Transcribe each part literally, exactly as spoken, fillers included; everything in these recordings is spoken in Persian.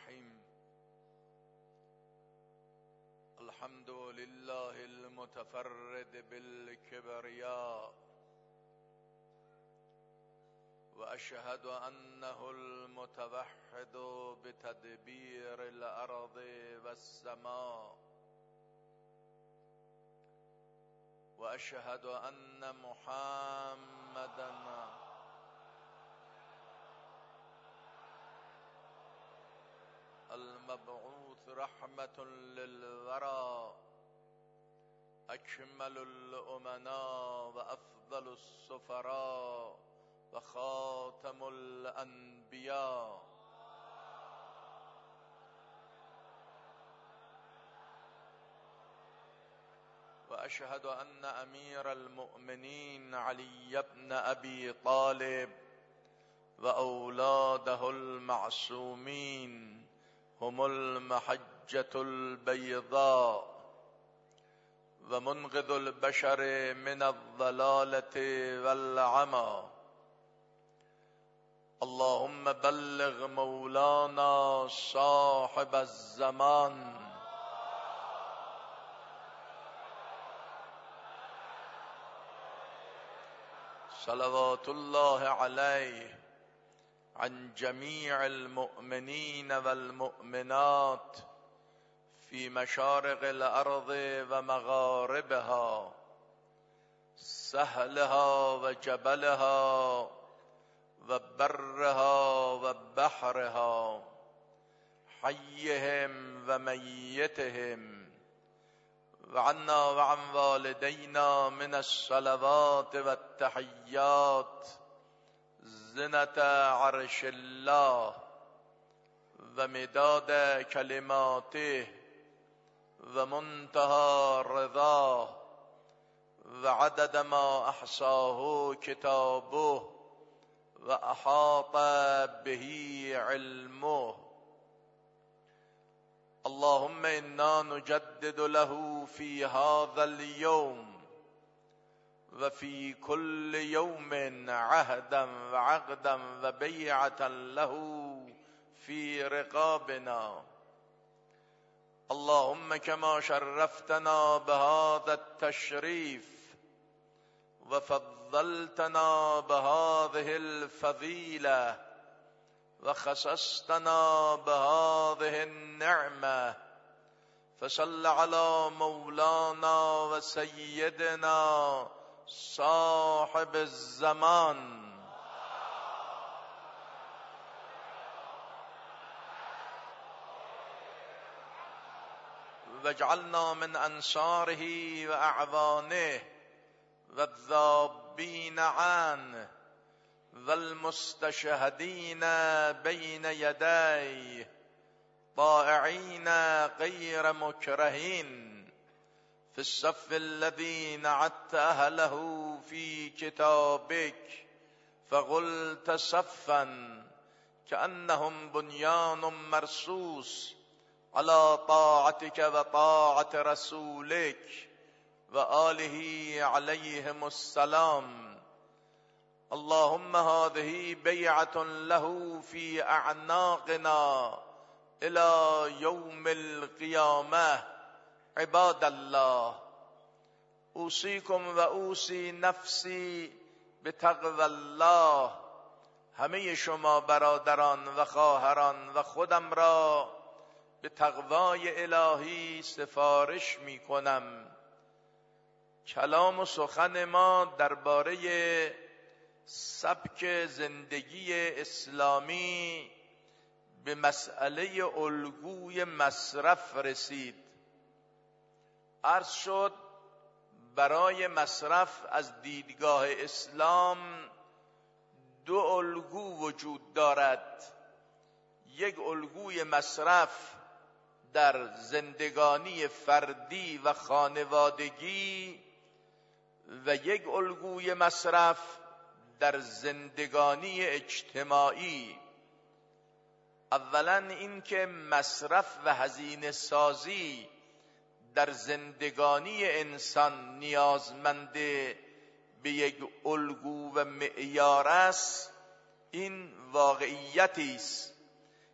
الرحيم. الحمد لله المتفرد بالكبرياء، وأشهد أنه المتوحد بتدبير الأرض والسماء، وأشهد أن محمدًا المبعوث رحمة للورى، أكمل الأمناء وأفضل السفراء وخاتم الأنبياء، وأشهد أن أمير المؤمنين علي بن أبي طالب وأولاده المعصومين هم المحجة البيضاء ومنقذ البشر من الضلالة والعمى. اللهم بلغ مولانا صاحب الزمان صلوات الله عليه عن جميع المؤمنين والمؤمنات في مشارق الأرض ومغاربها، سهلها وجبلها وبرها وبحرها، حيهم وميتهم، وعنا وعن والدينا من الصلوات والتحيات زنة عرش الله ومداد كلماته ومنتهى رضاه وعدد ما أحصاه كتابه وأحاط به علمه. اللهم إنا نجدد له في هذا اليوم وفي كل يوم عهدا وعقدا وبيعة له في رقابنا. اللهم كما شرفتنا بهذا التشريف وفضلتنا بهذه الفضيلة وخصصتنا بهذه النعمة، فصل على مولانا وسيدنا صاحب الزمان واجعلنا من أنصاره وأعوانه والذابين عنه والمستشهدين بين يديه طائعين غير مكرهين في الصف الذي نعت أهله في كتابك فقلت صفا كأنهم بنيان مرصوص على طاعتك وطاعة رسولك وآله عليهم السلام. اللهم هذه بيعة له في أعناقنا إلى يوم القيامة. عباد الله، اوصیکم و اوصی نفسی به تقوی الله. همه شما برادران و خواهران و خودم را به تقوای الهی سفارش می کنم. کلام و سخن ما درباره سبک زندگی اسلامی به مسئله الگوی مصرف رسید. عرض شد برای مصرف از دیدگاه اسلام دو الگو وجود دارد. یک الگوی مصرف در زندگانی فردی و خانوادگی و یک الگوی مصرف در زندگانی اجتماعی. اولا این که مصرف و هزینه سازی در زندگانی انسان نیازمند به یک الگو و معیار است، این واقعیتی است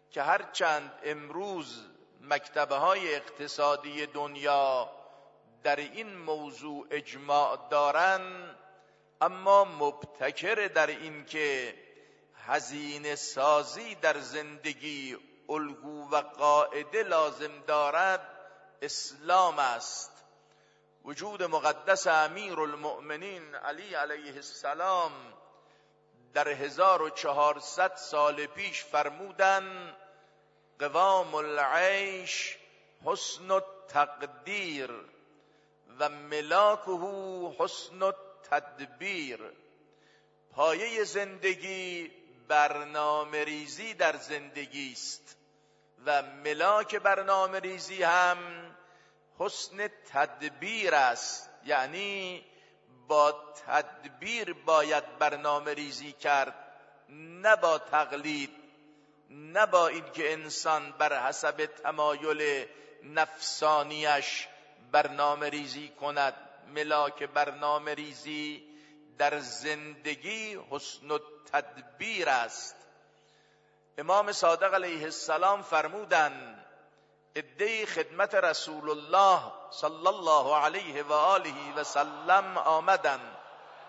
که هرچند امروز مکتبه های اقتصادی دنیا در این موضوع اجماع دارن، اما مبتکر در این که هزینه سازی در زندگی الگو و قاعده لازم دارد اسلام است. وجود مقدس امیر المؤمنین علی علیه السلام در هزار و چهارصد سال پیش فرمودن قوام العیش حسن التقدیر و ملاکه حسن التدبیر. پایه زندگی برنامه ریزی در زندگی است و ملاک برنامه ریزی هم حسن تدبیر است، یعنی با تدبیر باید برنامه ریزی کرد، نه با تقلید، نه با اینکه انسان بر حسب تمایل نفسانیش برنامه ریزی کند. ملاک برنامه ریزی در زندگی حسن التدبیر است. امام صادق علیه السلام فرمودند عده‌ای خدمت رسول الله صلی الله علیه و آله و سلم آمدند،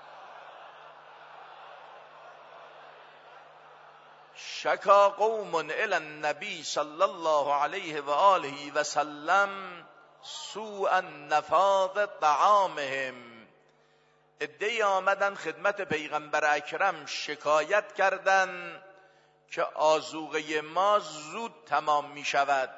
شکا قوم الی النبی صلی الله علیه و آله و سلم سوء نفاذ طعامهم. عده‌ای آمدن خدمت پیغمبر اکرم شکایت کردند که آذوقه ما زود تمام می شود.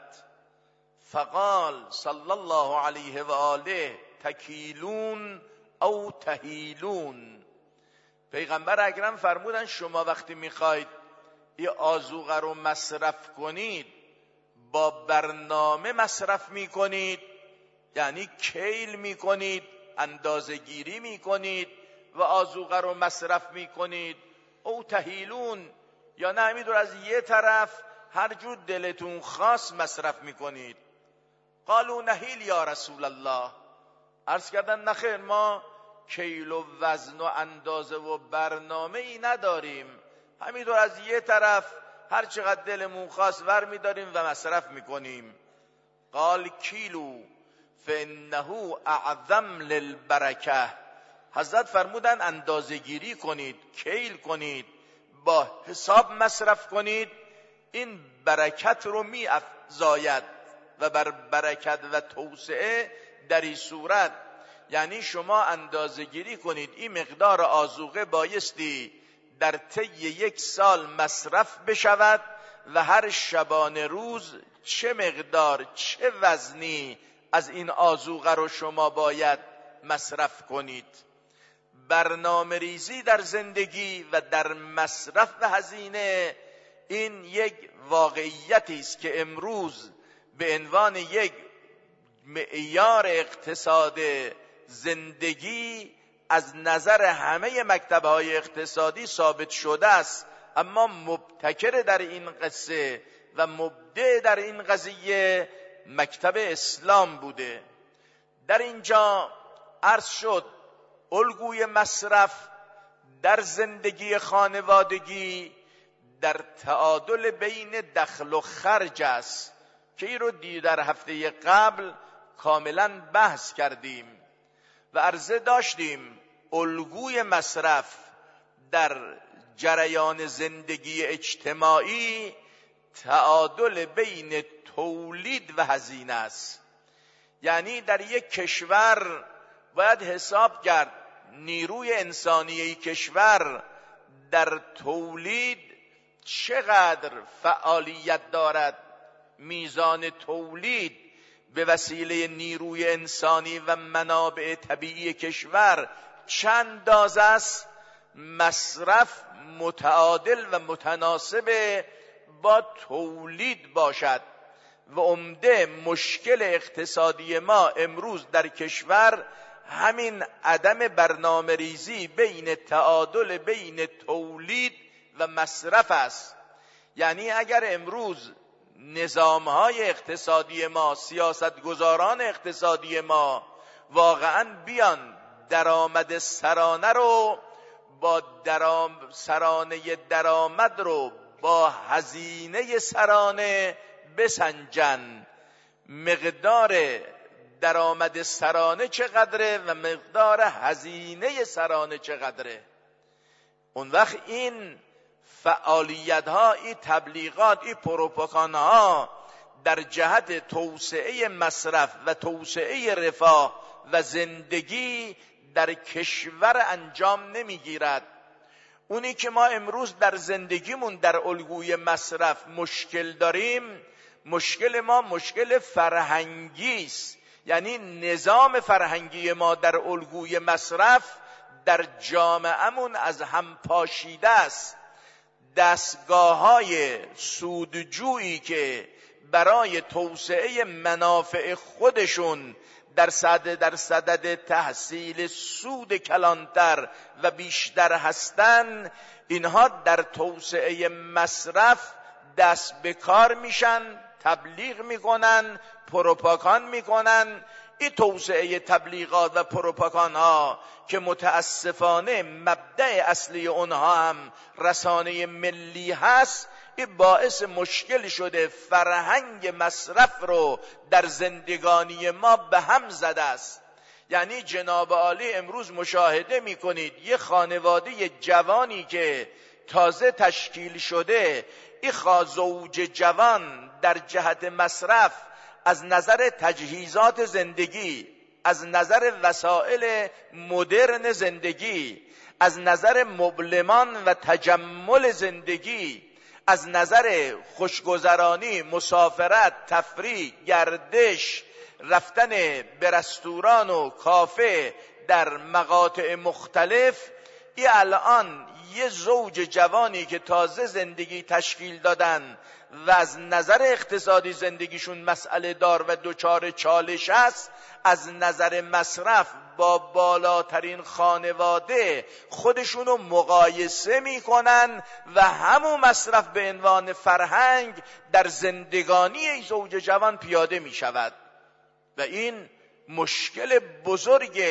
فقال صلی الله علیه و آله تکیلون او تهیلون. پیغمبر اکرم فرمودن شما وقتی میخواید این آذوقه رو مصرف کنید با برنامه مصرف میکنید، یعنی کیل میکنید، اندازه گیری میکنید و آذوقه رو مصرف میکنید، او تهیلون، یا نه همینطور از یه طرف هر جور دلتون خواست مصرف میکنید. قالوا نهیل یا رسول الله. عرض کردن نخیر، ما کیل و وزن و اندازه و برنامه ای نداریم، همینطور از یه طرف هر چقدر دلمون خواست ور میداریم و مصرف میکنیم. قال کیلو فانه اعظم للبرکه. حضرت فرمودن اندازه گیری کنید، کیل کنید، با حساب مصرف کنید، این برکت رو می افزاید و بر برکت و توسعه در این صورت. یعنی شما اندازه گیری کنید این مقدار آذوقه بایستی در طی یک سال مصرف بشود و هر شبانه روز چه مقدار چه وزنی از این آذوقه رو شما باید مصرف کنید. برنامه ریزی در زندگی و در مصرف و هزینه این یک واقعیتی است که امروز به عنوان یک معیار اقتصاد زندگی از نظر همه مکتب‌های اقتصادی ثابت شده است، اما مبتکر در این قصه و مبدع در این قضیه مکتب اسلام بوده. در اینجا عرض شد الگوی مصرف در زندگی خانوادگی در تعادل بین دخل و خرج است که این رو دی در هفته قبل کاملا بحث کردیم و عرضه داشتیم الگوی مصرف در جریان زندگی اجتماعی تعادل بین تولید و هزینه است. یعنی در یک کشور باید حساب کرد نیروی انسانی کشور در تولید چقدر فعالیت دارد، میزان تولید به وسیله نیروی انسانی و منابع طبیعی کشور چند اندازه است، مصرف متعادل و متناسب با تولید باشد. و عمده مشکل اقتصادی ما امروز در کشور همین عدم برنامه ریزی بین تعادل بین تولید و مصرف است. یعنی اگر امروز نظامهای اقتصادی ما، سیاستگزاران اقتصادی ما واقعا بیان درآمد سرانه رو با درام سرانه درآمد رو با هزینه سرانه بسنجن. مقدار درآمد سرانه چقدره و مقدار هزینه سرانه چقدره. اون وقت این فعالیت ها، این تبلیغات، این پروپاگاندا ها در جهت توسعه مصرف و توسعه رفاه و زندگی در کشور انجام نمیگیرد. اونی که ما امروز در زندگیمون در الگوی مصرف مشکل داریم، مشکل ما مشکل فرهنگی است. یعنی نظام فرهنگی ما در الگوی مصرف در جامعهمون از هم پاشیده است. دستگاه‌های سودجویی که برای توسعه منافع خودشون در صدد در صدد تحصیل سود کلانتر و بیشتر هستند، اینها در توسعه مصرف دست به کار میشن، تبلیغ میکنن، پروپاگاند میکنن. این توسعه تبلیغات و پروپاگاندها که متاسفانه مبدأ اصلی اونها هم رسانه ملی هست، این باعث مشکل شده فرهنگ مصرف رو در زندگانی ما به هم زده است. یعنی جناب عالی امروز مشاهده میکنید یه خانواده جوانی که تازه تشکیل شده، این زوج جوان در جهت مصرف از نظر تجهیزات زندگی، از نظر وسایل مدرن زندگی، از نظر مبلمان و تجمل زندگی، از نظر خوشگذرانی، مسافرت، تفریح، گردش، رفتن به رستوران و کافه در مقاطع مختلف، این الان یه زوج جوانی که تازه زندگی تشکیل دادن و از نظر اقتصادی زندگیشون مسئله دار و دچار چالش است، از نظر مصرف با بالاترین خانواده خودشونو مقایسه میکنن و همون مصرف به عنوان فرهنگ در زندگانی این زوج جوان پیاده میشود. و این مشکل بزرگ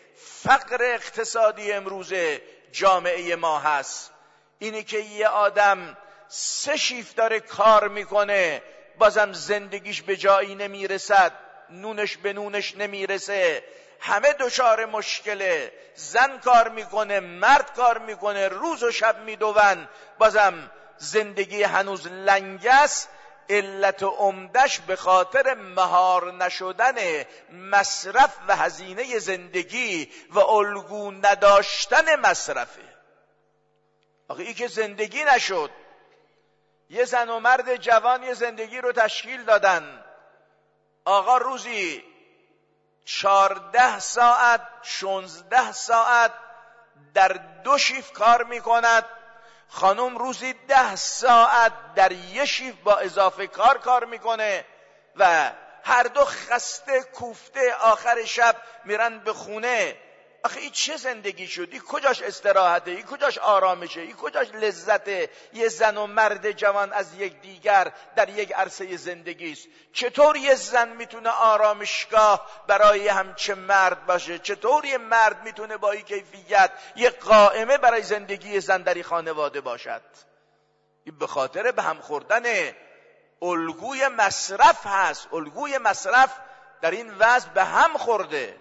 فقر اقتصادی امروز جامعه ما هست. اینی که یه آدم سه شیفت داره کار میکنه، بازم زندگیش به جایی نمیرسد، نونش به نونش نمیرسه، همه دچار مشکله. زن کار میکنه، مرد کار میکنه، روز و شب میدون، بازم زندگی هنوز لنگ است. علت عمدش به خاطر مهار نشدن مصرف و هزینه زندگی و الگو نداشتن مصرفه. آخه ای که زندگی نشد، یه زن و مرد جوان یه زندگی رو تشکیل دادن، آقا روزی چارده ساعت شانزده ساعت در دو شیفت کار میکند، خانم روزی ده ساعت در یک شیفت با اضافه کار کار میکنه و هر دو خسته کوفته آخر شب میرن به خونه. آخه این چه زندگی شد؟ این کجاش استراحته؟ این کجاش آرامشه؟ این کجاش لذته؟ یه زن و مرد جوان از یک دیگر در یک عرصه زندگی است. چطور یه زن میتونه آرامشگاه برای همچه مرد باشه؟ چطور یه مرد میتونه با این کیفیت یه قائمه برای زندگی زن در این خانواده باشد؟ این به خاطر به هم خوردن الگوی مصرف هست. الگوی مصرف در این وضع به هم خورده.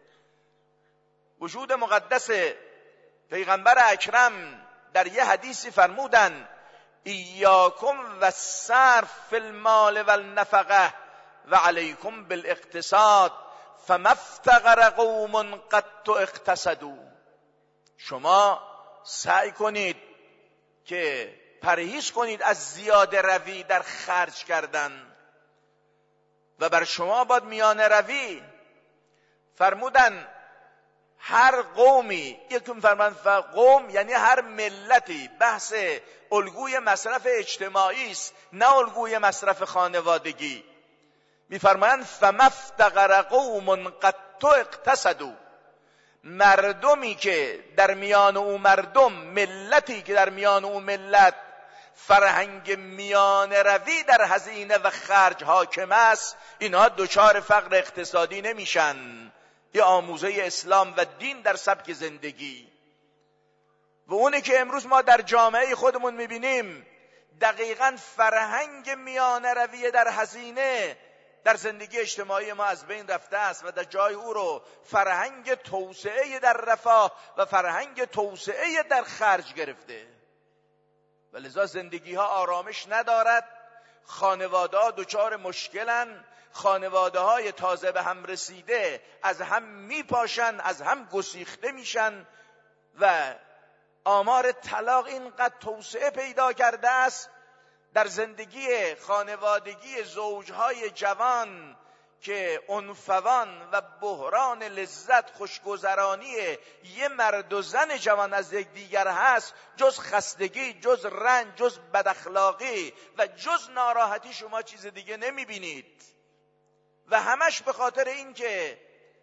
وجود مقدس پیغمبر اکرم در یه حدیثی فرمودن ایاکم و صرف فی المال و النفقه و علیکم بالاقتصاد فما افتقر قوم قط اقتصدوا. شما سعی کنید که پرهیز کنید از زیاده روی در خرج کردن و بر شما باید میانه روی. فرمودن هر قومی، یکم فرمان قوم یعنی هر ملتی، بحث الگوی مصرف اجتماعی است نه الگوی مصرف خانوادگی. میفرمایند فما افتقر قوم قط اقتصدوا. مردمی که در میان او مردم، ملتی که در میان او ملت فرهنگ میانه روی در هزینه و خرج حاکم است، اینها دچار فقر اقتصادی نمیشن. یه آموزه اسلام و دین در سبک زندگی و اونی که امروز ما در جامعه خودمون میبینیم دقیقاً فرهنگ میانه روی در هزینه در زندگی اجتماعی ما از بین رفته است و در جای او رو فرهنگ توسعه در رفاه و فرهنگ توسعه در خرج گرفته و لذا زندگی ها آرامش ندارد. خانواده ها دچار مشکلن، خانواده های تازه به هم رسیده از هم میپاشن، از هم گسیخته میشن و آمار طلاق اینقدر توسعه پیدا کرده است در زندگی خانوادگی زوجهای جوان که عنفوان و بحران لذت خوشگذرانی یه مرد و زن جوان از یک دیگر هست، جز خستگی، جز رنج، جز بداخلاقی و جز ناراحتی شما چیز دیگه نمیبینید و همش به خاطر این که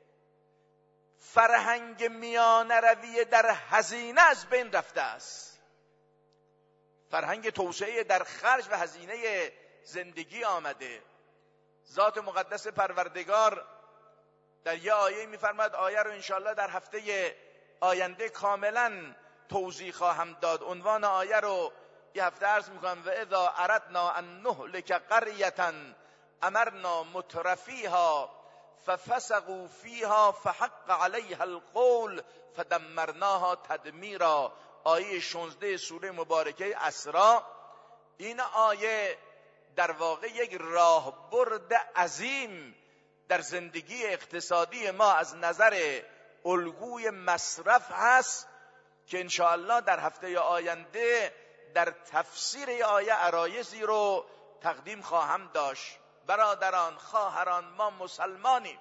فرهنگ میانه روی در هزینه از بین رفته است. فرهنگ توسعه در خرج و هزینه زندگی آمده. ذات مقدس پروردگار در یه آیه میفرماد، آیه رو انشاءالله در هفته آینده کاملا توضیح خواهم داد. عنوان آیه رو یه هفته عرض میکنم: و اذا اردنا ان نهلک قریة امرنا مترفیها ففسقوا فیها فحق علیها القول فدمرناها تدمیرا. آیه شانزده سوره مبارکه اسراء. این آیه در واقع یک راهبرد عظیم در زندگی اقتصادی ما از نظر الگوی مصرف هست که انشاءالله در هفته آینده در تفسیر آیه عرایضی رو تقدیم خواهم داشت. برادران، خواهران، ما مسلمانیم،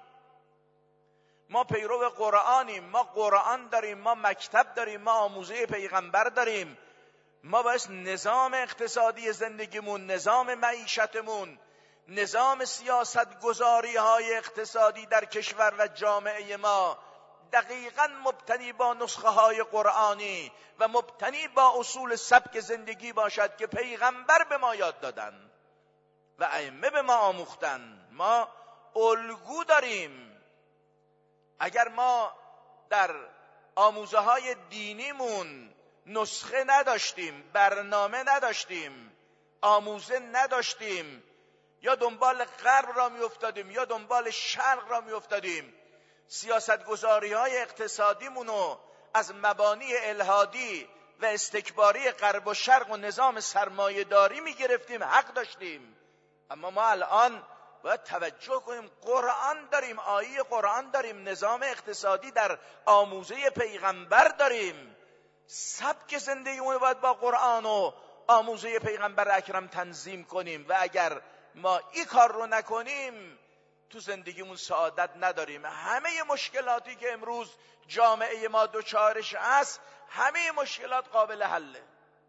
ما پیرو قرآنیم، ما قرآن داریم، ما مکتب داریم، ما آموزه پیغمبر داریم. ما باید نظام اقتصادی زندگیمون، نظام معیشتمون، نظام سیاست گذاری های اقتصادی در کشور و جامعه ما دقیقاً مبتنی با نسخه های قرآنی و مبتنی با اصول سبک زندگی باشد که پیغمبر به ما یاد دادن و ائمه به ما آموختن. ما الگو داریم. اگر ما در آموزه های دینیمون نسخه نداشتیم، برنامه نداشتیم، آموزه نداشتیم، یا دنبال غرب را می افتادیم یا دنبال شرق را می افتادیم، سیاست گذاری های اقتصادیمونو از مبانی الهادی و استکباری غرب و شرق و نظام سرمایه داری می گرفتیم، حق داشتیم. اما ما الان باید توجه کنیم، قرآن داریم، آیه قرآن داریم، نظام اقتصادی در آموزه پیغمبر داریم. سبک زندگیمون باید با قرآن و آموزه پیغمبر اکرم تنظیم کنیم و اگر ما این کار رو نکنیم تو زندگیمون سعادت نداریم. همه مشکلاتی که امروز جامعه ما دوچارش هست، همه مشکلات قابل حله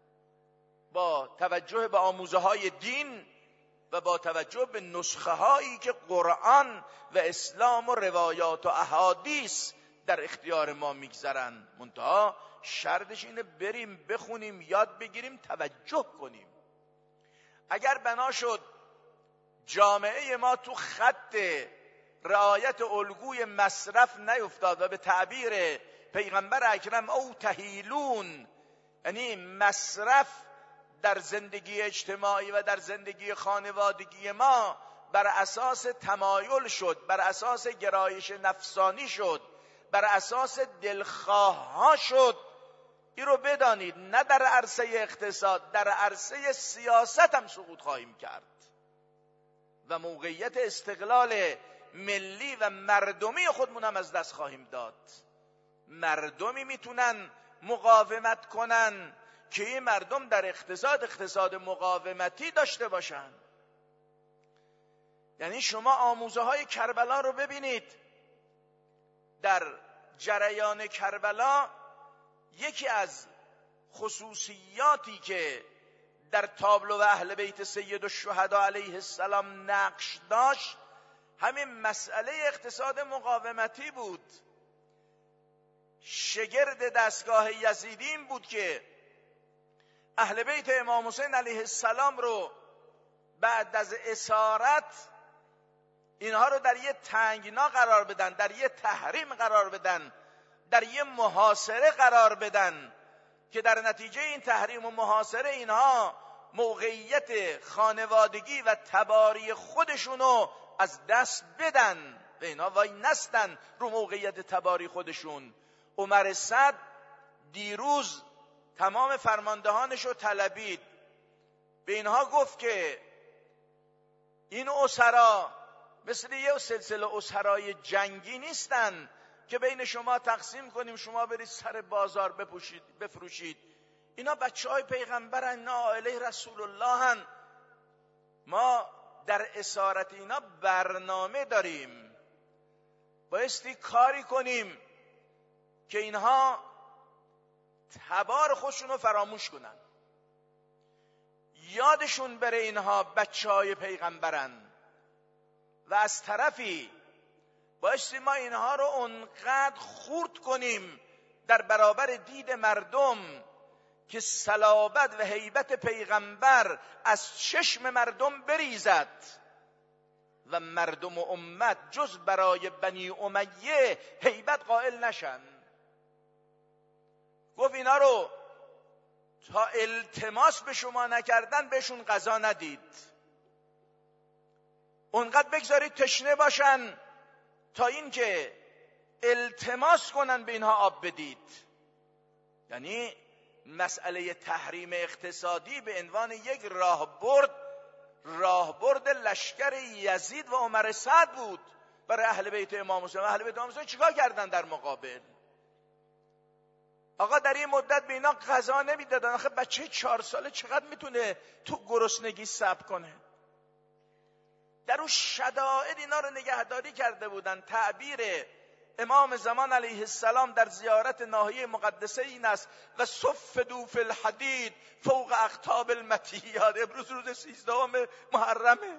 با توجه به آموزه های دین و با توجه به نسخه هایی که قرآن و اسلام و روایات و احادیث در اختیار ما میگذارن. منتها شرطش اینه بریم بخونیم، یاد بگیریم، توجه کنیم. اگر بنا شد جامعه ما تو خط رعایت الگوی مصرف نیفتاد و به تعبیر پیغمبر اکرم او تهیلون، یعنی مصرف در زندگی اجتماعی و در زندگی خانوادگی ما بر اساس تمایل شد، بر اساس گرایش نفسانی شد، بر اساس دلخواه ها شد، این رو بدانید نه در عرصه اقتصاد، در عرصه سیاست هم سقوط خواهیم کرد و موقعیت استقلال ملی و مردمی خودمون هم از دست خواهیم داد. مردمی میتونن مقاومت کنن که این مردم در اقتصاد اقتصاد مقاومتی داشته باشن. یعنی شما آموزه های کربلا رو ببینید. در جریان کربلا یکی از خصوصیاتی که در تابلو اهل بیت سید الشهدا علیه السلام نقش داشت همین مسئله اقتصاد مقاومتی بود. شگرد دستگاه یزیدین بود که اهل بیت امام حسین علیه السلام رو بعد از اسارت اینها رو در یه تنگنا قرار بدن، در یه تحریم قرار بدن، در یه محاصره قرار بدن که در نتیجه این تحریم و محاصره اینها موقعیت خانوادگی و تباری خودشونو از دست بدن و اینا وای نستن رو موقعیت تباری خودشون. عمر سعد دیروز تمام فرماندهانشو طلبید، به اینها گفت که این اسرا مثل یه سلسله اسرای جنگی نیستن که بین شما تقسیم کنیم شما برید سر بازار بپوشید بفروشید. اینا بچه های پیغمبرن، اینا عائله رسول اللهن. ما در اسارت اینا برنامه داریم، بایستی کاری کنیم که اینها تبار خودشونو فراموش کنن، یادشون بره اینها بچه های پیغمبرن. و از طرفی بایستی ما اینها رو اونقدر خورد کنیم در برابر دید مردم که صلابت و هیبت پیغمبر از چشم مردم بریزد و مردم و امت جز برای بنی امیه هیبت قائل نشن. گفت اینا رو تا التماس به شما نکردن بهشون غذا ندید، اونقدر بگذارید تشنه باشن تا اینکه التماس کنن به اینها آب بدید. یعنی مسئله تحریم اقتصادی به عنوان یک راهبرد راهبرد لشکر یزید و عمر سعد بود برای اهل بیت امام حسین. اهل بیت امام حسین چیکار کردن در مقابل؟ آقا در این مدت به اینا غذا نمیدادن. آخه بچه چهار ساله چقدر میتونه تو گرسنگی صبر کنه؟ در اون شدائد اینا رو نگهداری کرده بودن. تعبیر امام زمان علیه السلام در زیارت ناحیه مقدسه این است: و صفدوا فی الحدید فوق اقطاب المطیات. امروز روز سیزدهم محرمه.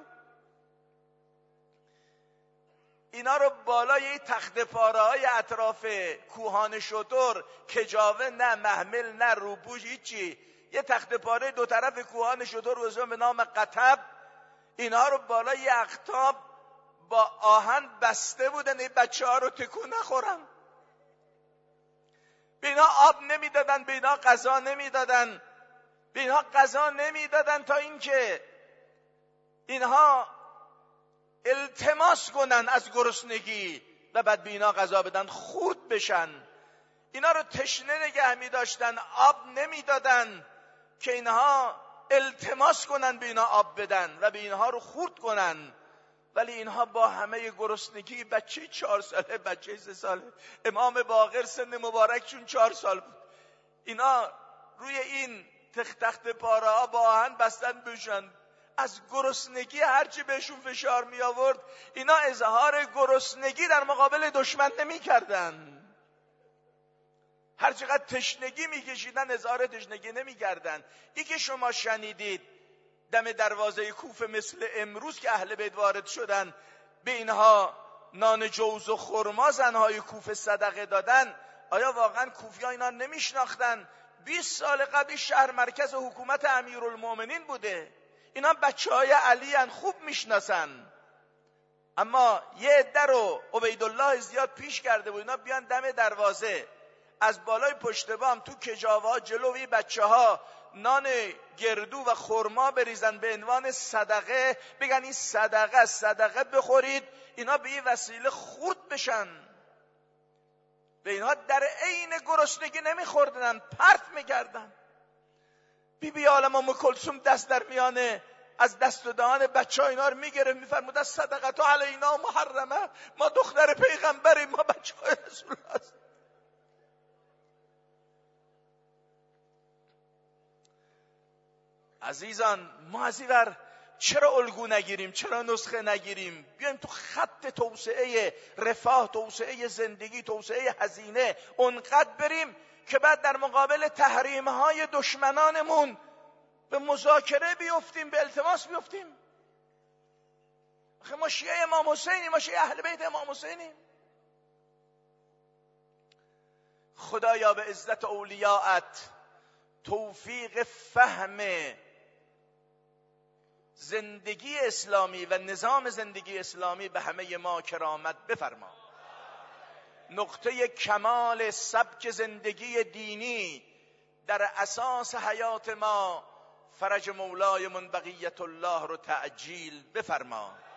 اینا رو بالای تخت پاره های اطراف کوهان شتر، کجاوه نه، محمل نه، روپوش، هیچی، یه تخت پاره دو طرف کوهان شتر روزه به نام قطب، اینا رو بالای اقطاب با آهن بسته بودن این بچه ها رو تکون نخورن. به اینا آب نمیدادن، به اینا غذا نمیدادن، به اینها غذا نمیدادن تا اینکه اینها التماس کنن از گرسنگی و بعد به اینا غذا بدن خورد بشن. اینا رو تشنه نگه می داشتن، آب نمیدادن که اینها التماس کنن به اینا آب بدن و به اینها رو خورد کنن. ولی اینها با همه گرسنگی، بچه چهار ساله، بچه سه ساله، امام باقر سن مبارکشون چهار سال بود، اینا روی این تخت تخت پاره ها با آهن بستن بشن. از گرسنگی هرچی بهشون فشار می آورد اینا اظهار گرسنگی در مقابل دشمن نمی کردن. هر چقدر تشنگی می کشیدن اظهار تشنگی نمی کردن. این که شما شنیدید دم دروازه کوفه مثل امروز که اهل بیت وارد شدن به اینها نان جوز و خرما زنهای کوفه صدقه دادن، آیا واقعا کوفی‌ها اینا نمیشناختن؟ بیست سال قبل شهر مرکز حکومت امیرالمومنین بوده. اینا بچه های علی ان، خوب میشناسن. اما یه عده رو عبیدالله زیاد پیش کرده بود اینا بیان دم دروازه از بالای پشت بام تو کجاوه ها جلوی بچه ها نان گردو و خرما بریزن به عنوان صدقه، بگن این صدقه صدقه بخورید، اینا به این وسیله خورد بشن. به اینها در عین گرسنگی نمیخوردن، پرت میکردن. بی بی عالم ام کلثوم دست در میانه از دست و دهان بچه ها اینا رو میگرفت میفرمود از صدقه علینا محرمه، ما دختر پیغمبریم، ما بچه های رسول الله هستیم. عزیزان، ما از این ور چرا الگو نگیریم؟ چرا نسخه نگیریم؟ بیایم تو خط توسعه رفاه، توسعه زندگی، توسعه هزینه اونقدر بریم که بعد در مقابل تحریم‌های دشمنانمون به مذاکره بیفتیم، به التماس بیفتیم. آخه ما شیعه امام حسینیم، ما شیعه اهل بیت امام حسینیم. خدایا به عزت اولیاءت توفیق فهم زندگی اسلامی و نظام زندگی اسلامی به همه ما کرامت بفرما. نقطه کمال سبک زندگی دینی در اساس حیات ما فرج مولایمون بقیت الله رو تعجیل بفرما.